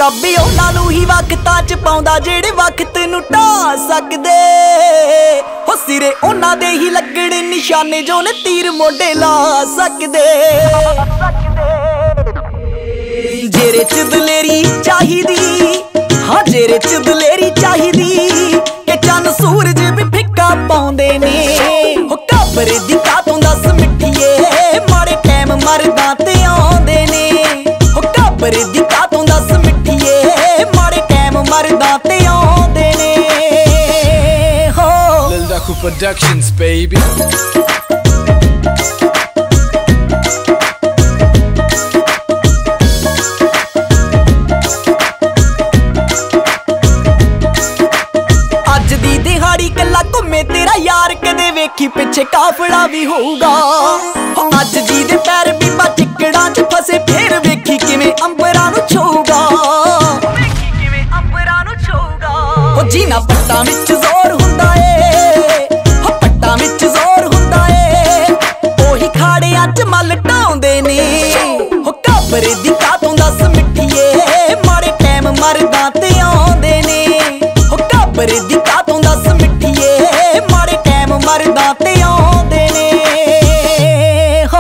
ਰੱਬ ਉਹਨਾਂ ਨੂੰ ਹੀ ਵਕਤਾਂ ਚ ਪਾਉਂਦਾ ਜਿਹੜੇ ਵਕਤ ਨੂੰ ਢਾ ਸਕਦੇ ਹੋ। ਸਿਰੇ ਉਹਨਾਂ ਦੇ ਹੀ ਲੱਗਣ ਨਿਸ਼ਾਨੇ ਜੋ ਨੇ ਤੀਰ ਮੋਢੇ ਲਾ ਸਕਦੇ। ਜੇਰੇ ਚ ਦਲੇਰੀ ਚਾਹੀਦੀ, ਹਾਂ ਜੇਰੇ ਚ ਦਲੇਰੀ ਚਾਹੀਦੀ ਕਿ ਚੰਨ ਸੂਰਜ ਵੀ ਫਿੱਕਾ ਪਾਉਂਦੇ ਨੇ। ਹੋ ਘਾਬਰ ਦੀ ਕਾਤੋਂ ਦੱਸ ਮਿੱਠੀਏ ਮਾੜੇ ਟਾਈਮ ਮਰਦਾਂ ਤੇ ਆਉਂਦੇ ਨੇ। ਹੋ ਘਾਬਰ ਦੀ ਕਾਤੋਂ ਦੱਸ ਮਿੱਠੀਏ ਮਾੜੇ ਟਾਈਮ ਮਰਦਾਂ ਤੇ ਆਉਂਦੇ ਨੇ। ਹੋ Lil Daku Productions baby। ਕੱਲਾ ਘੁੰਮੇ ਤੇਰਾ ਯਾਰ ਕਦੇ ਵੇਖੀ ਪਿੱਛੇ ਕਾਫਲਾ ਵੀ ਹੋਊਗਾ। ਅੱਜ ਜੀ ਦੇ ਪੈਰ ਬੀਬਾ ਚਿੱਕੜਾਂ ਚ ਫਸੇ ਫੇਰ ਵੇਖੀ ਕਿਵੇਂ ਅੰਬਰਾਂ ਨੂੰ ਛੂਗਾ। ਹੋ ਜੀਨਾ ਪੱਟਾਂ ਵਿੱਚ ਜ਼ੋਰ ਹੁੰਦਾ ਏ, ਹੋ ਪੱਟਾਂ ਵਿੱਚ ਜ਼ੋਰ ਹੁੰਦਾ ਏ। ਉਹੀ ਖਾੜਿਆਂ ਚ ਮੱਲ ਢਾਉਂਦੇ ਨੇ। ਹੋ ਘਾਬਰ ਦੀ ਕਾਤੋਂ ਦੱਸ ਮਿੱਠੀਏ ਮਾੜੇ ਟਾਈਮ ਮਰਦਾਂ ਤੇ ਆਉਂਦੇ ਨੇ। ਹੋ ਘਾਬਰ ਦੀ ਕਾਤੋਂ ਦੱਸ ਮਿੱਠੀਏ ਮਾੜੇ ਟਾਈਮ ਮਰਦਾਂ ਤੇ ਆਉਂਦੇ ਨੇ। ਹੋ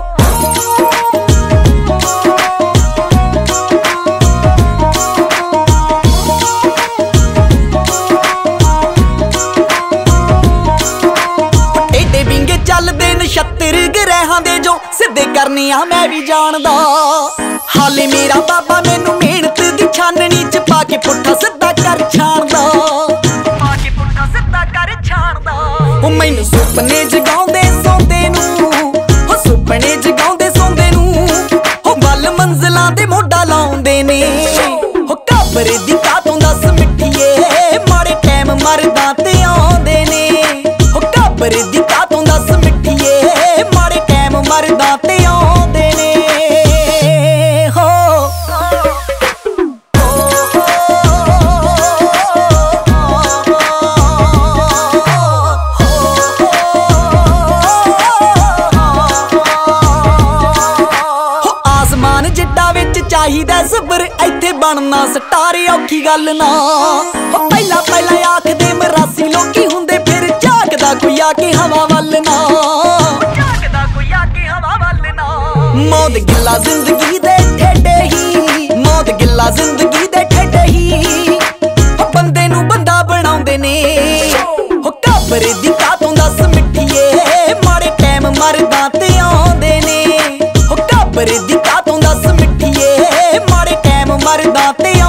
ਏਡੇ ਵਿੰਗੇ ਚੱਲਦੇ ਨਛੱਤਰ ਗ੍ਰਹਿਾਂ ਦੇ ਜੋ ਸਿੱਧੇ ਕਰਨੇ ਆ ਮੈਂ ਵੀ ਜਾਣਦਾ। ਹਾਲੇ ਮੇਰਾ ਬਾਬਾ ਮੈਨੂੰ ਮਿਹਨਤ ਦੀ ਛਾਨਣੀ ਚ ਪਾ ਕੇ ਪੁੱਠਾ ਸਿੱਧਾ ਕਰ ਛਾਣਦਾ। ਉਹ ਮੈਨੂੰ ਸੁਪਨੇ ਜਗਾਉਂਦੇ ਸੌਂਦੇ ਨੂੰ, ਹੋ ਸੁਪਨੇ ਜਗਾਉਂਦੇ ਸੌਂਦੇ ਨੂੰ। ਹੋ ਵੱਲ ਮੰਜ਼ਲਾਂ ਦੇ ਮੋਢਾ ਲਾਉਂਦੇ ਨੇ। ਹੋ ਘਾਬਰ ਦੀ ਕਾਤੋਂ ਦੱਸ ਮਿੱਠੀਏ ਮਾੜੇ ਟਾਈਮ ਮਰਦਾਂ ਤੇ ਆਉਂਦੇ ਨੇ। ਹੋ ਘਾਬਰ ਦੀ ਕਾਤੋਂ ਦੱਸ ਮਿੱਠੀਏ ਮਾੜੇ ਟਾਈਮ ਮਰਦਾਂ ਤੇ ਆਉਂਦੇ ਨੇ। ਹੋ ਜਿੱਡਾ ਵਿੱਚ ਚਾਹੀਦਾ ਸਬਰ ਇੱਥੇ ਬਣਨਾ ਸਟਾਰ ਔਖੀ ਗੱਲ ਨਾ। ਪਹਿਲਾਂ ਪਹਿਲਾਂ ਆਖਦੇ ਮਰਾਸੀ ਲੋਕੀ ਹੁੰਦੇ ਫਿਰ ਝਾਕਦਾ ਕੋਈ ਆ ਕੇ ਹਵਾ ਵੱਲ ਨਾ। ਮੌਤ ਗਿੱਲਾ ਜ਼ਿੰਦਗੀ ਦੇ ਠੇਡੇ ਹੀ, ਮੌਤ ਗਿੱਲਾ ਜ਼ਿੰਦਗੀ ਦੇ ਠੇਡੇ ਹੀ ਬੰਦੇ ਨੂੰ ਬੰਦਾ ਬਣਾਉਂਦੇ ਨੇ। ਹੋ ਘਾਬਰ ਦੀ ਕਾਤੋਂ ਦੱਸ ਮਿੱਠੀਏ ਮਾੜੇ ਟਾਈਮ ਮਰਦਾਂ ਤੇ ਆਉਂਦੇ ਨੇ। ਹੋ ਘਾਬਰ ਦੀ ਕਾਤੋਂ ਦੱਸ ਮਿੱਠੀਏ ਮਾੜੇ ਟਾਈਮ ਮਰਦਾਂ ਤੇ